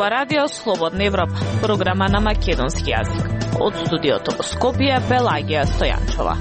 ова радио Слободна Европа, програма на македонски јазик. Од студиото во Скопје, Пелагија Стојанчова.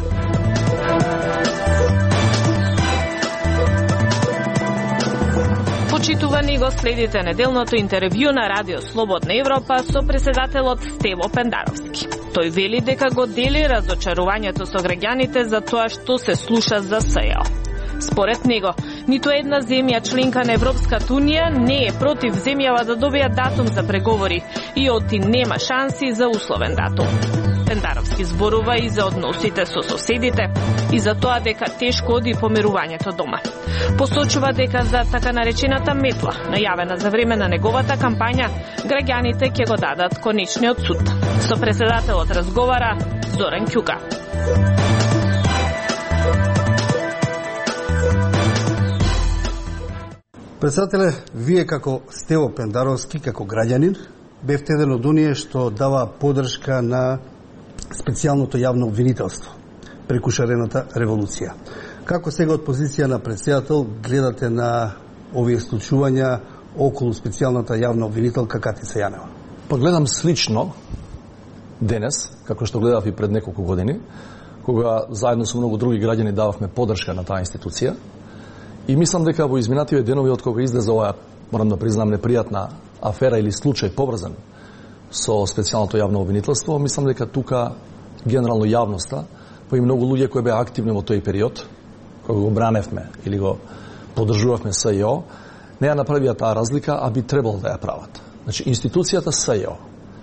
Почитувани го следите неделното интервју на радио Слободна Европа со преседателот Стево Пендаровски. Тој вели дека го дели разочарувањето со граѓаните за тоа што се слуша за СЈО. Според него, ниту една земја членка на Европската Унија не е против земјава да добија датум за преговори и оти нема шанси за условен датум. Пендаровски зборува и за односите со соседите и за тоа дека тешко оди помирувањето дома. Посочува дека за така наречената метла, најавена за време на неговата кампања, граѓаните ќе го дадат конечниот суд. Со преседателот разговара Зоран Ќука. Председателе, вие како Стево Пендаровски, како граѓанин, бевте еден од оние што дава поддршка на специјалното јавно обвинителство преку шарената револуција. Како сега од позиција на председател гледате на овие случувања околу специјалната јавна обвинителка Катица Јанева? Па гледам слично денес, како што гледав и пред неколку години, кога заедно со многу други граѓани дававме поддршка на таа институција. И мислам дека во изминативе денови од кога излезе оваа, морам да признам, непријатна афера или случај поврзан со специјалното јавно обвинителство, мислам дека тука генерално јавноста, па и многу луѓе кои беа активни во тој период, кога го браневме или го поддржувавме СЈО, не ја направија таа разлика, а би требало да ја прават. Значи, институцијата СЈО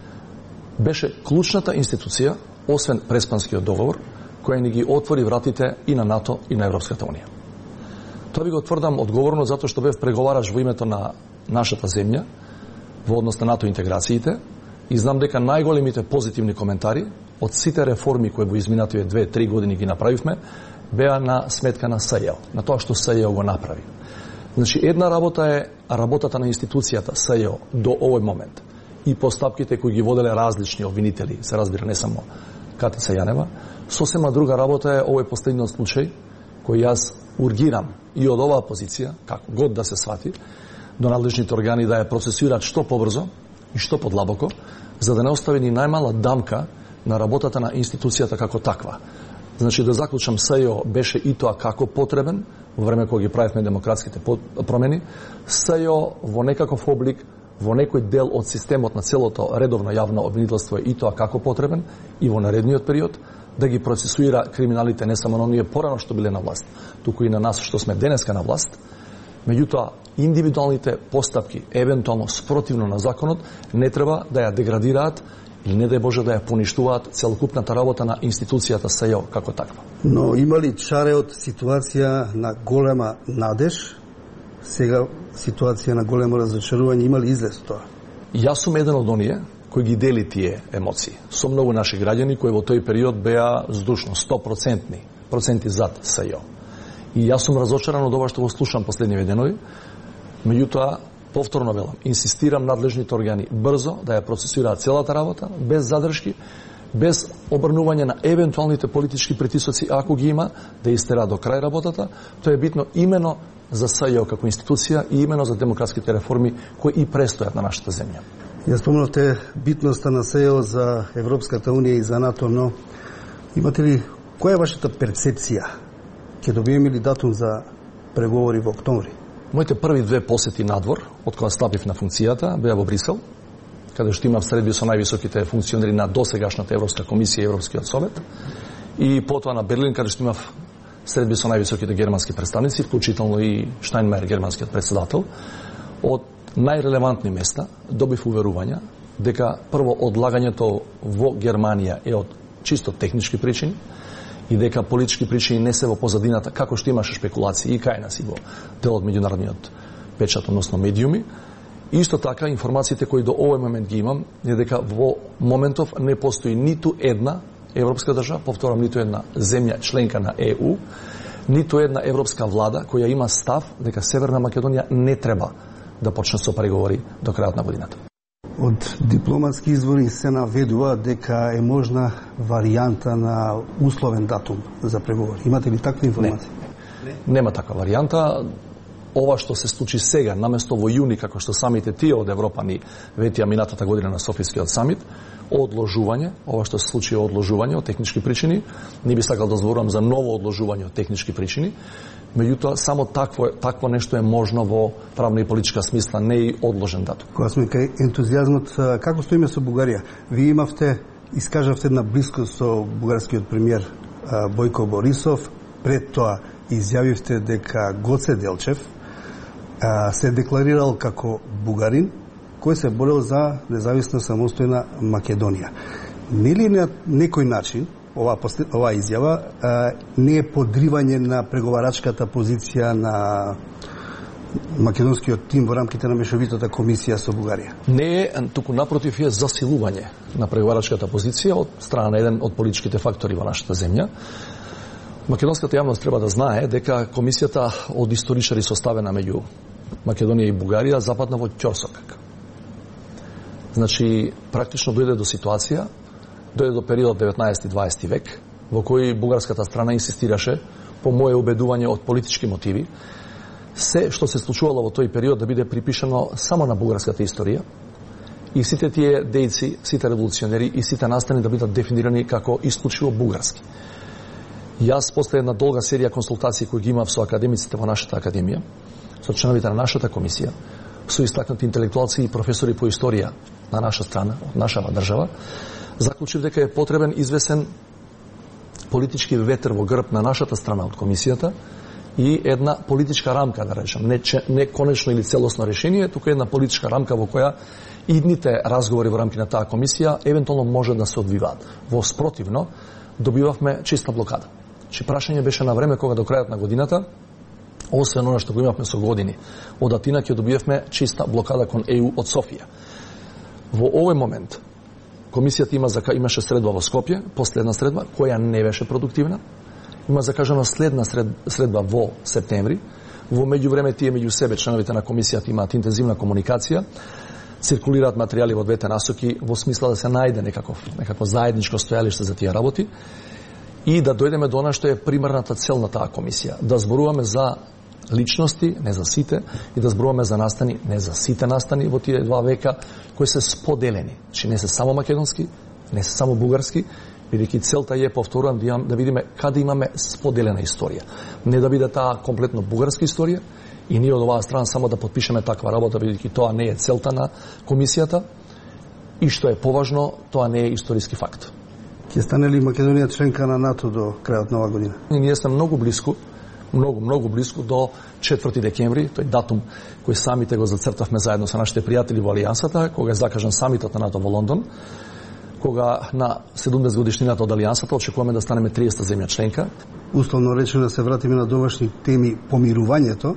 беше клучната институција, освен Преспанскиот договор, која ни ги отвори вратите и на НАТО и на Европската Унија. Тоа би го тврдам одговорно затоа што бев преговараш во името на нашата земја во однос на НАТО интеграциите и знам дека најголемите позитивни коментари од сите реформи кои во изминативе 2-3 години ги направивме беа на сметка на СЈО, на тоа што СЈО го направи. Значи, една работа е работата на институцијата СЈО до овој момент и постапките кои ги воделе различни обвинители, се разбира не само Катица Јанева, сосема друга работа е овој последниот случај кој јас ургирам и од оваа позиција, како год да се свати, до надлежните органи да ја процесираат што побрзо и што подлабоко, за да не остави ни најмала дамка на работата на институцијата како таква. Значи, да заклучам, СЈО беше и тоа како потребен, во време кога ги правевме демократските промени, СЈО во некаков облик, во некој дел од системот на целото редовно јавно обвинителство е и тоа како потребен и во наредниот период, да ги процесуира криминалите не само на оние порано што биле на власт, туку и на нас што сме денеска на власт. Меѓутоа, индивидуалните постапки, евентуално спротивно на законот, не треба да ја деградираат или не дај Боже да ја поништуваат целокупната работа на институцијата СЈО како таква. Но има ли чаре од ситуација на голема надеж, сега ситуација на големо разочарување, има ли излез тоа? Јас сум еден од оние кои ги дели тие емоции. Со многу наши граѓани кои во тој период беа здушно 100% зад СЈО. И јас сум разочаран од ова што го слушам последниве денови. Меѓутоа, повторно велам, инсистирам надлежните органи брзо да ја процесираат целата работа, без задршки, без обрнување на евентуалните политички притисоци, ако ги има, да истера до крај работата. Тоа е битно имено за СЈО како институција и имено за демократските реформи кои и престојат на нашата земја. Ја спомнавте битноста на СЈО за Европската Унија и за НАТО, но имате ли, која е вашата перцепција? Ќе добиеме ли датум за преговори во октомври? Моите први две посети надвор, од кога стапив на функцијата, беа во Брисел, каде што имав средби со највисоките функционери на досегашната Европска комисија и Европскиот совет, и потоа на Берлин, каде што имав средби со највисоките германски представници, вклучително и Штајнмајер, германскиот председател. Од најрелевантни места добив уверувања дека прво одлагањето во Германија е од чисто технички причини и дека политички причини не се во позадината, како што имаше шпекулации и кај нас и во дел од меѓународниот печат, односно медиуми. Исто така, информациите кои до овој момент ги имам е дека во моментов не постои ниту една европска држава, повторам, ниту една земја членка на ЕУ, ниту една европска влада која има став дека Северна Македонија не треба да почне со преговори до крајот на годината. Од дипломатски извори се наведува дека е можна варијанта на условен датум за преговори. Имате ли таква информација? Не. Нема таква варијанта. ова што се случи сега, наместо во јуни, како што самите тие од Европа ни ветија минатата година на Софискиот самит, одложување, ова што се случи одложување од технички причини, не би сакал да зборувам за ново одложување од технички причини, меѓутоа само такво нешто е можно во правна и политичка смисла, не и одложен датум. Кога сме кај ентузијазмот, како стоиме со Бугарија? Вие искажавте една близкост со бугарскиот премиер Бојко Борисов, пред тоа изјавивте дека Гоце Делчев се декларирал како бугарин кој се борел за независна самостојна Македонија. Нели на некој начин ова изјава не е подривање на преговарачката позиција на македонскиот тим во рамките на мешовитата комисија со Бугарија? Не е, туку напротив е засилување на преговарачката позиција од страна на еден од политичките фактори во нашата земја. Македонската јавност треба да знае дека комисијата од историчари составена меѓу Македонија и Бугарија западна во ќорсокак. Значи, практично дојде до период 19-20 век, во кој бугарската страна инсистираше, по моје убедување од политички мотиви, се што се случувало во тој период да биде припишано само на бугарската историја и сите тие дејци, сите револуционери и сите настани да бидат дефинирани како исклучиво бугарски. Јас после една долга серија консултации кои ги имав со академиците во нашата академија, со членовите на нашата комисија, со истакнати интелектуалци и професори по историја на наша страна, од нашава држава, заклучив дека е потребен извесен политички ветер во грб на нашата страна од комисијата и една политичка рамка, да речем, не конечно или целосно решение, туку една политичка рамка во која идните разговори во рамки на таа комисија евентуално може да се одвиваат. Во спротивно, добивавме чиста блокада. Чи прашање беше на време кога до крајот на годината, освен она што го имавме со години, од Атина ќе добиевме чиста блокада кон ЕУ од Софија. Во овој момент, комисијата имаше средба во Скопје, последна средба, која не беше продуктивна. Има закажана следна средба во септември. Во меѓувреме тие меѓу себе членовите на комисијата имаат интензивна комуникација, циркулираат материјали во двете насоки во смисла да се најде некако заедничко стојалиште за тие работи и да дојдеме до она што е примарната цел на таа комисија, да зборуваме за личности, не за сите, и да зборуваме за настани, не за сите настани во тие 2 века кои се споделени. Че не се само македонски, не се само бугарски, бидејќи целта е, повторувам, да видиме каде имаме споделена историја. Не да биде таа комплетно бугарска историја и ние од оваа страна само да подпишеме таква работа, бидејќи тоа не е целта на комисијата и што е поважно, тоа не е историски факт. Ќе стане ли Македонија членка на НАТО до крајот на оваа година? Ние сме многу близко до 4 декември, тој датум кој самите го зацртавме заедно со нашите пријатели во Алијансата, кога е закажан самитот на НАТО во Лондон, кога на 70 годишнината од Алијансата очекуваме да станеме 30-та земја членка. Условно речено, да се вратиме на домашни теми, помирувањето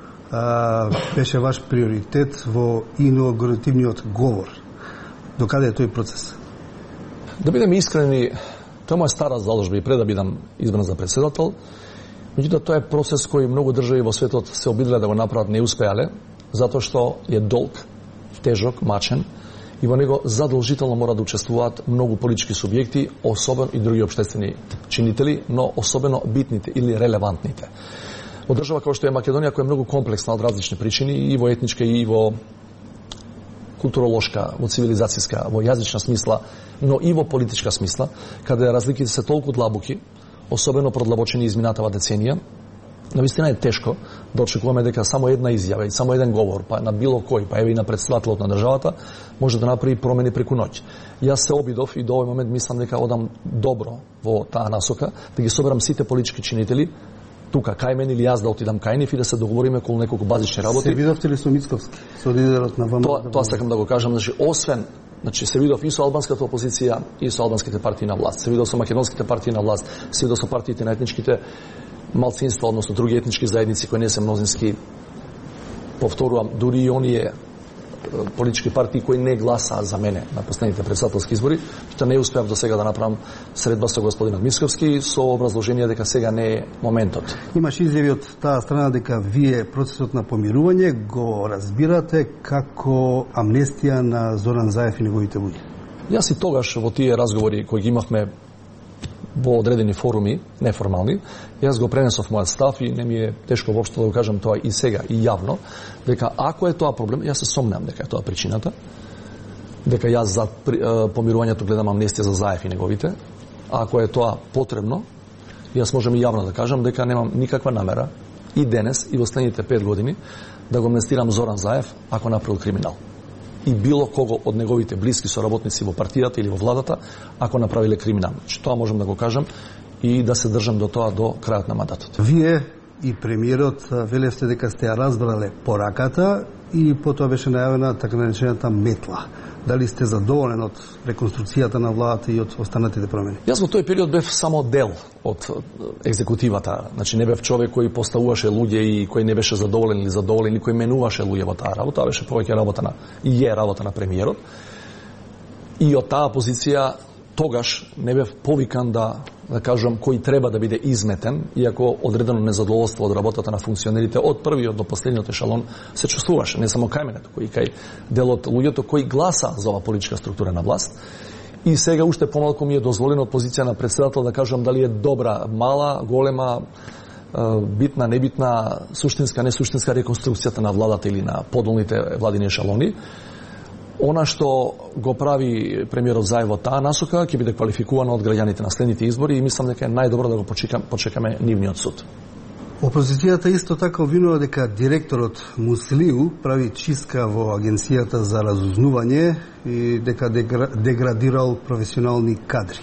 беше ваш приоритет во инаугуративниот говор. Докаде е тој процес? Да бидеме искрени, тоа е моја стара заложба и пред да бидам избран за председател. Меѓутоа, тоа е процес кој многу држави во светот се обиделе да го направат, не успеале, затоа што е долг, тежок, мачен и во него задолжително мора да учествуваат многу политички субјекти, особено и други општествени чинители, но особено битните или релевантните. Во држава како што е Македонија, која е многу комплексна од различни причини, и во етничка, и во културолошка, во цивилизацијска, во јазична смисла, но и во политичка смисла, каде разликите се толку длабоки, особено продлабочени изминатава деценија, навистина е тешко да очекуваме дека само една изјава и само еден говор, па на било кој, па еве и на претседателот на државата, може да направи промени преку ноќ. Јас се обидов и до овој момент мислам дека одам добро во таа насока, да ги соберам сите политички чинители тука кај мен или јас да отидам кај нив и да се договориме околу неколку базични работи. Се видовте ли со Мицковски, со лидерот на ВМРО? Тоа сакам да го кажам, значи се видов и со албанската опозиција и со албанските партии на власт. Се видов со македонските партии на власт, се видов со партиите на етничките малцинства, односно други етнички заедници кои не се мнозински. Повторувам, дури и оние политички партии кои не гласаа за мене на последните претседателски избори, што не успеав до сега да направам средба со господинот Мицковски со образложение дека сега не е моментот. Имаш изјави од таа страна дека вие процесот на помирување го разбирате како амнестија на Зоран Заев и неговите луѓе. Јас и тогаш во тие разговори кои ги имавме во одредени форуми, неформални, јас го пренесов мојот став и не ми е тешко воопшто да го кажам тоа и сега, и јавно, дека ако е тоа проблем, јас се сомневам дека е тоа причината, дека јас за помирувањето гледам амнестија за Заев и неговите, а ако е тоа потребно, јас можам и јавно да кажам дека немам никаква намера и денес и во следните 5 години да го амнестирам Зоран Заев ако направил криминал. И било кого од неговите блиски соработници во партијата или во владата ако направиле криминал. Тоа можам да го кажам и да се држам до тоа до крајот на мандатот. Вие и премиерот велевте дека сте ја разбрале пораката и потоа беше најавена така наречената метла. Дали сте задоволен од реконструкцијата на владата и од останатите промени? Јас во тој период бев само дел од екзекутивата. Значи не бев човек кој поставуваше луѓе и кој не беше задоволен или задоволен или кој менуваше луѓе во таа работа. Беше повеќе работа на и е работа на премиерот. И од таа позиција тогаш не бев повикан да кажам кој треба да биде изметен, иако одредено незадоволство од работата на функционерите од првиот до последниот ешалон се чувствуваше, не само кај мене, туку и кај дел од луѓето кои гласа за оваа политичка структура на власт. И сега уште помалку ми е дозволено од позиција на председател да кажам дали е добра, мала, голема, битна, небитна, суштинска, несуштинска реконструкцијата на владата или на подолните владини ешалони. Она што го прави премиерот Заев во таа насока ќе биде квалификувано од граѓаните на следните избори и мислам дека е најдобро да го почекаме нивниот суд. Опозицијата исто така обвинува дека директорот Муслиу прави чистка во Агенцијата за разузнување и дека деградирал професионални кадри.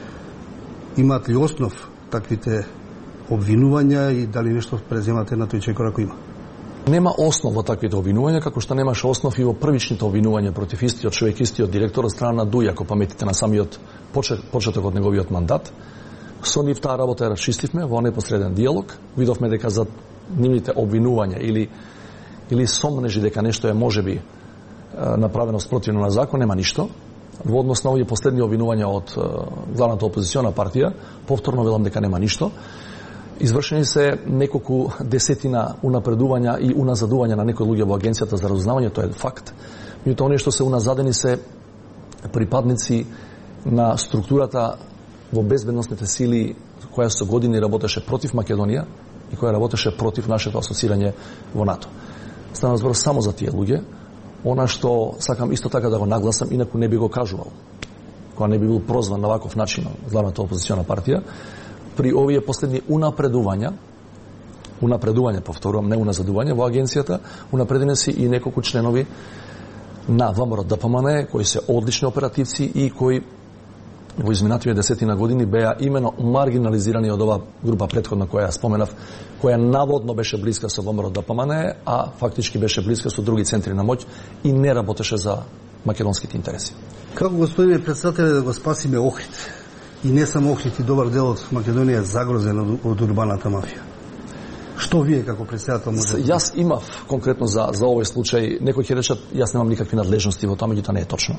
Имаат ли основ таквите обвинувања и дали нешто преземате на тој чекор ако има? Нема основ во таквите обвинувања, како што немаше основ и во првичните обвинувања против истиот човек, истиот директор од страна на Дуј, ако паметите на самиот почеток од неговиот мандат. Со нив таа работа ја расчистивме во непосреден диалог. Видовме дека за нивните обвинувања или сомнежи дека нешто е можеби направено спротивно на закон, нема ништо. Во однос на овие последни обвинувања од главната опозициона партија, повторно велам дека нема ништо. Извршени се неколку десетина унапредувања и уназадувања на некои луѓе во Агенцијата за разузнавање, тоа е факт. Меѓутоа, оние што се уназадени се припадници на структурата во безбедносните сили која со години работеше против Македонија и која работеше против нашето асоцирање во НАТО. Стана збор само за тие луѓе. Она што сакам исто така да го нагласам, инаку не би го кажувал, кога не би бил прозван на ваков начин од главната опозициона партија, при овие последни унапредувања, повторувам, не уназадување, во агенцијата, унапредени се и неколку членови на ВМРО ДПМН, кои се одлични оперативци и кои во изминативе десетина години беа имено маргинализирани од ова група претходна која ја споменав, која наводно беше блиска со ВМРО ДПМН, а фактички беше блиска со други центри на моќ и не работеше за македонските интереси. Како, господине председателе, да го спасиме Охрид? И не само Охрид, и добар дел од Македонија е загрозен од урбаната мафија. Што вие како председател можете? Јас имав конкретно за овој случај, некои ќе речат јас немам никакви надлежности во тоа, меѓутоа не е точно.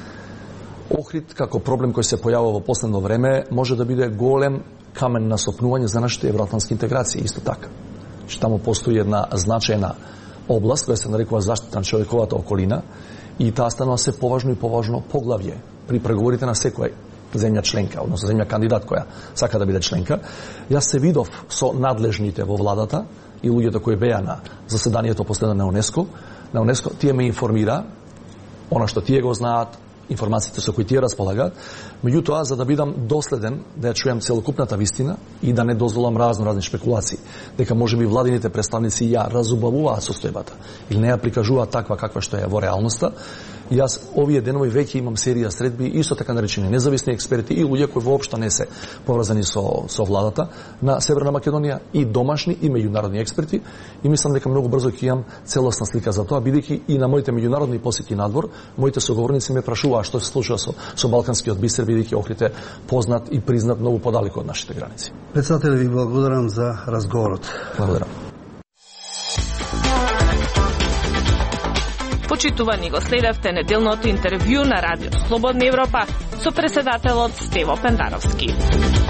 Охрид како проблем кој се појавува во последно време може да биде голем камен на сопнување за нашите евроатлантски интеграции, исто така. Што таму постои една значајна област која се нарекува заштита на човековата околина и таа станува се поважно и поважно поглавје при преговорите на секоја земја членка, односно земја кандидат која сака да биде членка. Јас се видов со надлежните во владата и луѓето кои беа на заседанието последно на УНЕСКО, тие ме информира она што тие го знаат, информациите со кои тие располагаат. Меѓутоа, за да бидам доследен, да ја чујам целокупната вистина и да не дозволам разни шпекулации, дека можеби владините представници ја разубавуваат состојбата или не ја прикажуваат таква каква што е во реалноста, јас овие денови веќе имам серија средби и со така наречени независни експерти и луѓе кои воопшто не се поврзани со владата на Северна Македонија и домашни и меѓународни експерти и мислам дека многу брзо ќе имам целосна слика за тоа, бидејќи и на моите меѓународни посети надвор, моите соговорници ме прашуваа што се случува со балканскиот бисер, бидејќи Охрид е познат и признат многу подалеку од нашите граници. Председателе, ви благодарам за разговорот. Благодарам. Почитувани, го следевте неделното интервју на Радио Слободна Европа со преседателот Стево Пендаровски.